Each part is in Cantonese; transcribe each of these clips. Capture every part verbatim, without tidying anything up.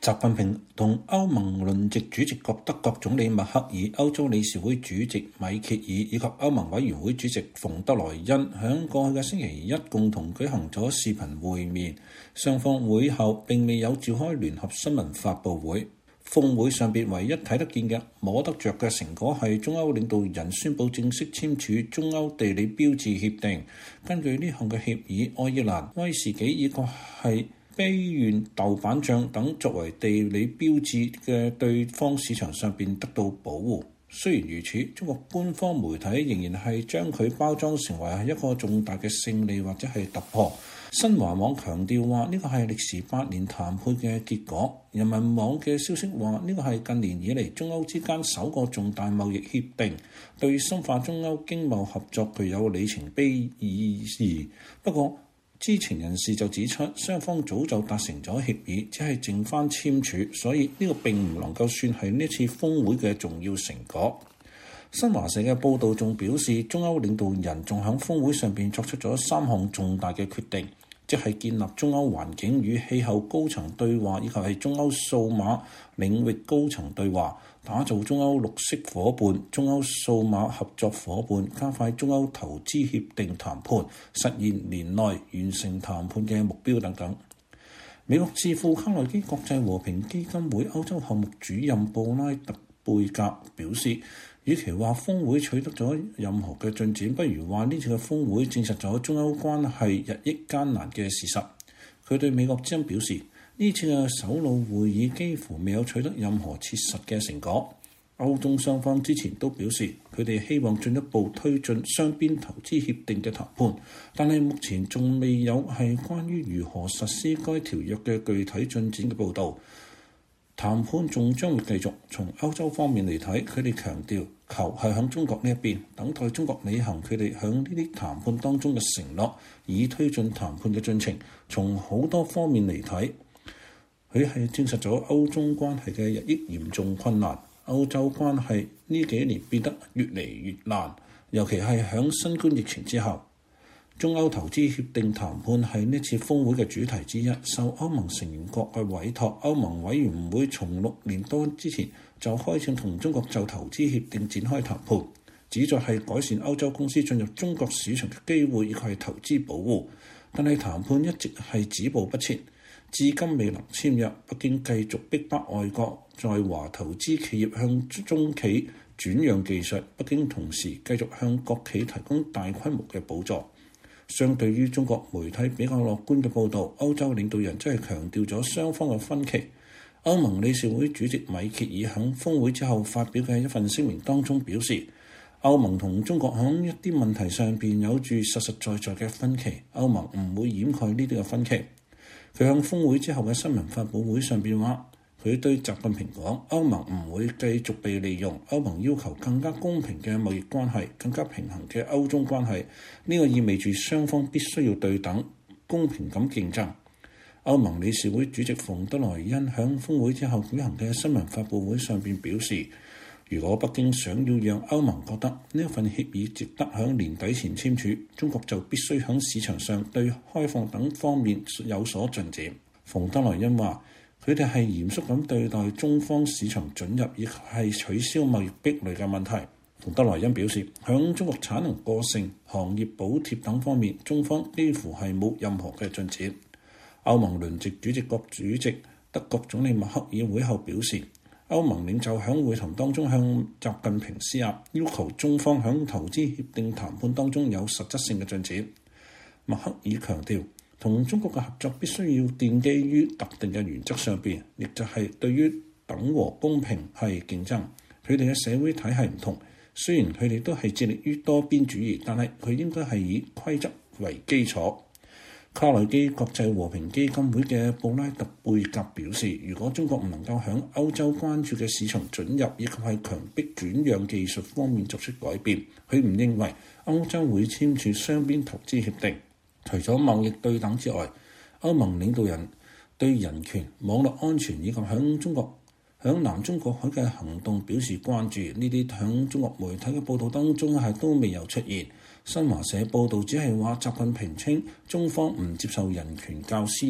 習近平同歐盟輪值主席國德國總理默克爾、歐洲理事會主席米歇爾以及歐盟委員會主席馮德萊恩喺過去嘅星期一共同舉行咗視頻會面，雙方會後並未有召開聯合新聞發佈會。峰會上邊唯一睇得見嘅、摸得着嘅成果係中歐領導人宣布正式簽署中歐地理標誌協定。根據呢項嘅協議，愛爾蘭、威士忌以及係卑縣豆瓣醬等作為地理標誌嘅對方市場上邊得到保護。雖然如此，中國官方媒體仍然係將佢包裝成為係一個重大嘅勝利或者係突破。新華網強調話呢個係歷時八年談判嘅結果。人民網嘅消息話呢個係近年以嚟中歐之間首個重大貿易協定，對深化中歐經貿合作具有里程碑意義。不過，知情人士就指出，雙方早就達成咗協議，只係剩翻簽署，所以呢個並唔能夠算係呢次峰會嘅重要成果。新華社嘅報導仲表示，中歐領導人仲喺峰會上邊作出咗三項重大嘅決定，即係建立中歐環境與氣候高層對話，以及係中歐數碼領域高層對話，打造中歐綠色夥伴、中歐數碼合作夥伴，加快中歐投資協定談判，實現年內完成談判嘅目標等等。美國智庫卡內基國際和平基金會歐洲項目主任布拉特貝格表示，與其話峰會取得咗任何嘅進展，不如話呢次嘅峰會證實咗中歐關係日益艱難嘅事實。佢對美國之音表示，呢次嘅首腦會議幾乎未有取得任何切實嘅成果。歐中雙方之前都表示，佢哋希望進一步推進雙邊投資協定嘅談判，但係目前仲未有係關於如何實施該條約嘅具體進展嘅報導。談判仲將會繼續。從歐洲方面嚟睇，佢哋強調球係響中國呢一邊，等待中國履行佢哋響呢啲談判當中嘅承諾，以推進談判嘅進程。從好多方面嚟睇，佢係證實咗歐中關係嘅日益嚴重困難。歐洲關係呢幾年變得越嚟越難，尤其係響新冠疫情之後。中歐投資協定談判係呢次峰會嘅主題之一，受歐盟成員國嘅委託，歐盟委員會從六年多之前就開始同中國就投資協定展開談判，旨在係改善歐洲公司進入中國市場嘅機會，以及係投資保護。但係談判一直係止步不前，至今未能簽約。北京繼續逼迫外國在華投資企業向中企轉讓技術，北京同時繼續向國企提供大規模嘅補助。相對於中國媒體比較樂觀嘅報導，歐洲領導人真係強調咗雙方嘅分歧。歐盟理事會主席米歇爾喺峰會之後發表嘅一份聲明當中表示，歐盟同中國喺一啲問題上邊有住實實在在嘅分歧，歐盟唔會掩蓋呢啲嘅分歧。佢喺峰會之後嘅新聞發佈會上邊話，佢對習近平講，歐盟唔會繼續被利用，歐盟要求更加公平嘅貿易關係，更加平衡嘅歐中關係。呢個意味住雙方必須要對等、公平咁競爭。歐盟理事會主席馮德萊恩喺峰會之後舉行嘅新聞發佈會上邊表示，如果北京想要讓歐盟覺得呢一份協議值得喺年底前簽署，中國就必須喺市場上對開放等方面有所進展。馮德萊恩話，佢哋係嚴肅咁對待中方市場准入以及係取消貿易壁壘嘅問題。馮德萊恩表示，響中國產能過剩、行業補貼等方面，中方幾乎係冇任何嘅進展。歐盟輪值主席國主席德國總理默克爾會後表示，歐盟領袖響會談當中向習近平施壓，要求中方響投資協定談判當中有實質性嘅進展。默克爾強調，同中國嘅合作必須要奠基於特定嘅原則上邊，亦就係對於等和公平係競爭。佢哋嘅社會體系唔同，雖然佢哋都係致力於多邊主義，但係佢應該係以規則為基礎。卡內基國際和平基金會嘅布拉特貝格表示，如果中國唔能夠喺歐洲關注嘅市場准入以及係強迫轉讓技術方面作出改變，佢唔認為歐洲會簽署雙邊投資協定。除咗貿易對等之外，歐盟領導人對人權、網絡安全以及響中國響南中國海嘅行動表示關注。呢啲響中國媒體嘅報導當中係都未有出現。新華社報導只係話習近平稱中方唔接受人權較私刑。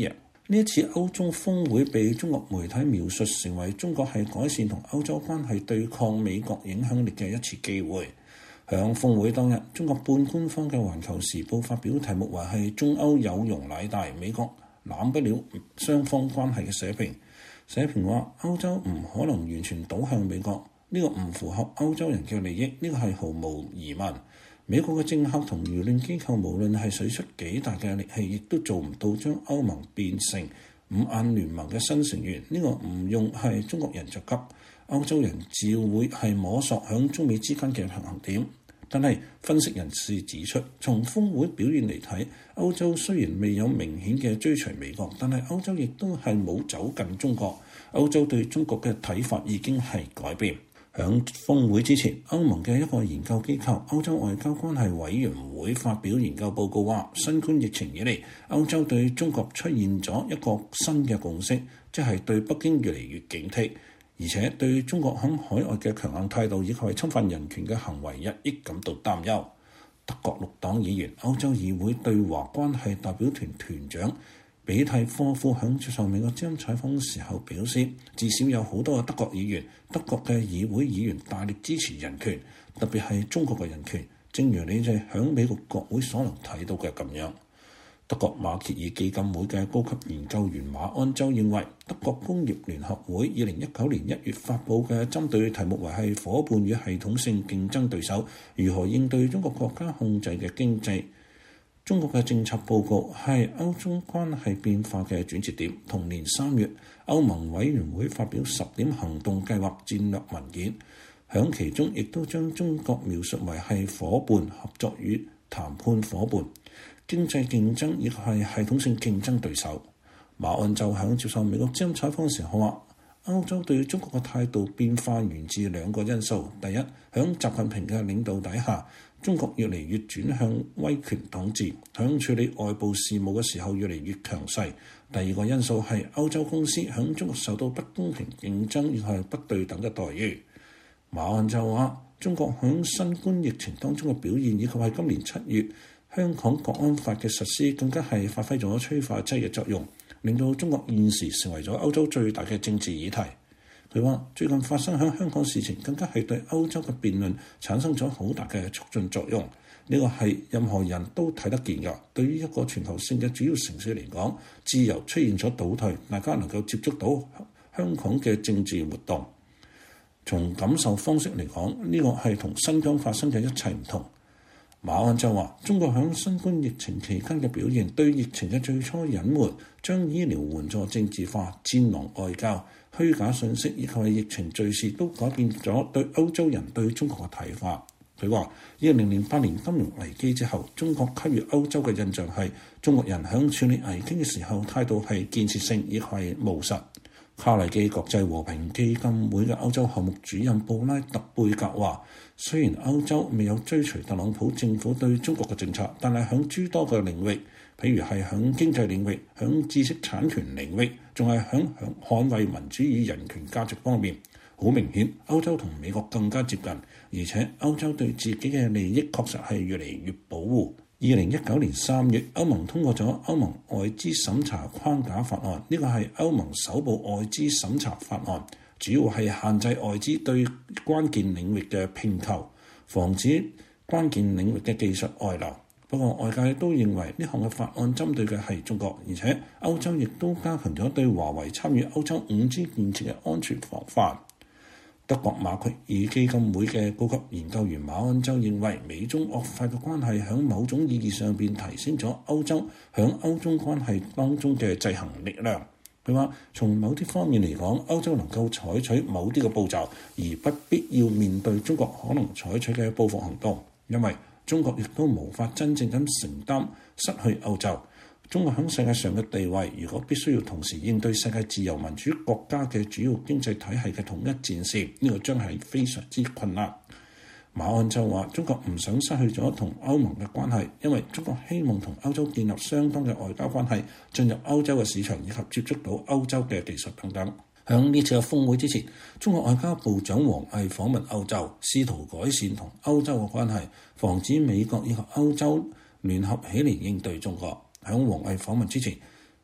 呢一次歐中峰會被中國媒體描述成為中國係改善同歐洲關係對抗美國影響力嘅一次機會。響峰會當日，中國半官方嘅《環球時報》發表題目為係中歐有容乃大，美國攬不了雙方關係嘅社評。社評話歐洲唔可能完全倒向美國，呢、這個唔符合歐洲人嘅利益，呢、這個係毫無疑問。美國嘅政客同輿論機構無論係使出幾大嘅力氣，亦都做唔到將歐盟變成五眼聯盟嘅新成員。呢、這個唔用係中國人着急，歐洲人自會係摸索響中美之間嘅平衡點。但係分析人士指出，從峰會表現嚟睇，歐洲雖然未有明顯嘅追隨美國，但係歐洲亦都係冇走近中國。歐洲對中國嘅睇法已經係改變。響峰會之前，歐盟嘅一個研究機構歐洲外交關係委員會發表研究報告話，新冠疫情以嚟，歐洲對中國出現咗一個新嘅共識，即係對北京越嚟越警惕，而且對中國響海外嘅強硬態度以及係侵犯人權嘅行為日益感到擔憂。德國綠黨議員、歐洲議會對華關係代表團團長比蒂科夫響接受美國之音採訪時候表示，至少有好多嘅德國議員、德國嘅議會議員大力支持人權，特別係中國嘅人權，正如你哋響美國國會所能睇到嘅咁樣。德國馬歇爾基金會嘅高級研究員馬安洲認為，德國工業聯合會二零一九年一月發布嘅針對題目為係夥伴與系統性競爭對手，如何應對中國國家控制嘅經濟中國嘅政策報告係歐中關係變化嘅轉折點。同年三月，歐盟委員會發表十點行動計劃戰略文件，響其中亦都將中國描述為係夥伴、合作與談判夥伴、經濟競爭亦係系統性競爭對手。馬安洲響接受美國之音採訪時候話，歐洲對中國嘅態度變化源自兩個因素。第一，響習近平嘅領導底下，中國越嚟越轉向威權統治，響處理外部事務嘅時候越嚟越強勢。第二個因素係歐洲公司響中國受到不公平競爭亦係不對等嘅待遇。馬安洲話，中國響新冠疫情當中嘅表現以及係今年七月香港國安法嘅實施，更加係發揮咗催化劑嘅作用，令到中國現時成為咗歐洲最大嘅政治議題。佢話最近發生喺香港事情，更加係對歐洲嘅辯論產生咗好大嘅促進作用。呢個係任何人都睇得見㗎。對於一個全球性嘅主要城市嚟講，自由出現咗倒退，大家能夠接觸到香港嘅政治活動。從感受方式嚟講，呢個係同新疆發生嘅一切唔同。馬安洲話：中國響新冠疫情期間嘅表現，對疫情嘅最初隱瞞，將醫療援助政治化、戰狼外交、虛假信息以及係疫情敘事，都改變咗對歐洲人對中國嘅睇法。佢話：二零零八年金融危機之後，中國給予歐洲嘅印象係中國人響處理危機嘅時候態度係建設性，亦係務實。卡內基國際和平基金會嘅歐洲項目主任布拉特貝格話：雖然歐洲未有追隨特朗普政府對中國嘅政策，但係響諸多嘅領域，譬如係響經濟領域、響知識產權領域，仲係響響捍衛民主與人權價值方面，好明顯歐洲同美國更加接近，而且歐洲對自己嘅利益確實係越嚟越保護。二零一九年三月，歐盟通過咗歐盟外資審查框架法案，呢個係歐盟首部外資審查法案，主要係限制外資對關鍵領域嘅併購，防止關鍵領域嘅技術外流。不過外界都認為呢項嘅法案針對嘅係中國，而且歐洲亦都加強咗對華為參與歐洲五 G 建設嘅安全防範。德國馬歇爾基金會嘅高級研究員馬安洲認為，美中惡化嘅關係喺某種意義上邊提升咗歐洲喺歐中關係當中嘅制衡力量。佢話：從某啲方面嚟講，歐洲能夠採取某啲嘅步驟，而不必要面對中國可能採取嘅報復行動，因為中國亦都無法真正咁承擔失去歐洲。中國喺世界上嘅地位，如果必須要同時應對世界自由民主國家嘅主要經濟體系嘅統一戰線，呢個將係非常之困難。馬安洲話：中國唔想失去咗同歐盟嘅關係，因為中國希望同歐洲建立相當嘅外交關係，進入歐洲嘅市場以及接觸到歐洲嘅技術等等。喺呢次嘅峰會之前，中國外交部長王毅訪問歐洲，試圖改善同歐洲嘅關係，防止美國以及歐洲聯合起嚟應對中國。喺王毅訪問之前，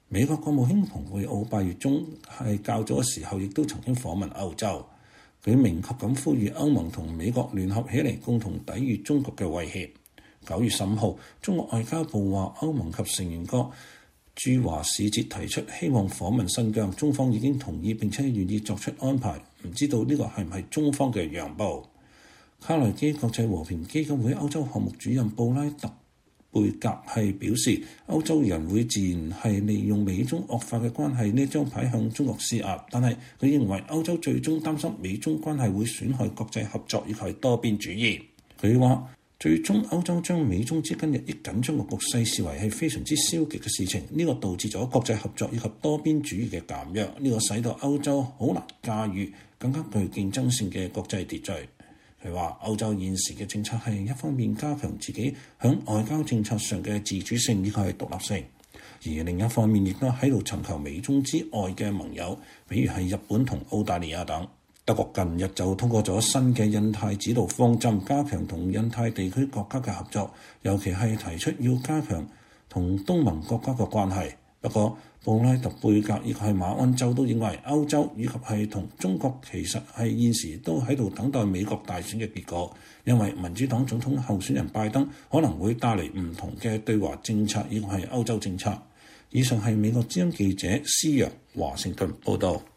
美國國務卿蓬佩奧八月中係較早嘅時候，亦都曾經訪問歐洲，佢明確咁呼籲歐盟同美國聯合起嚟，共同抵禦中國嘅威脅。九月十五號，中國外交部話歐盟及成員國駐華使節提出希望訪問新疆，中方已經同意並且願意作出安排，唔知道呢個係唔係中方嘅讓步。卡內基國際和平基金會歐洲項目主任布拉特貝格係表示，歐洲人會自然係利用美中惡化嘅關係呢張牌向中國施壓，但係佢認為歐洲最終擔心美中關係會損害國際合作以及多邊主義。佢話最終歐洲將美中之間日益緊張嘅局勢視為係非常之消極嘅事情，呢、這個導致咗國際合作以及多邊主義嘅減弱，呢、這個使到歐洲好難駕馭更加具競爭性嘅國際秩序。佢話歐洲現時嘅政策係一方面加強自己響外交政策上嘅自主性以及係獨立性，而另一方面亦都喺度尋求美中之外嘅盟友，比如係日本同澳大利亞等。德國近日就通過咗新嘅印太指導方針，加強同印太地區國家嘅合作，尤其係提出要加強同東盟國家嘅關係。不過，布拉特貝格亦係馬鞍州都認為歐洲以及係同中國其實係現時都喺度等待美國大選嘅結果，因為民主黨總統候選人拜登可能會帶嚟唔同嘅對華政策以及係歐洲政策。以上係美國之音記者施陽華盛頓報道。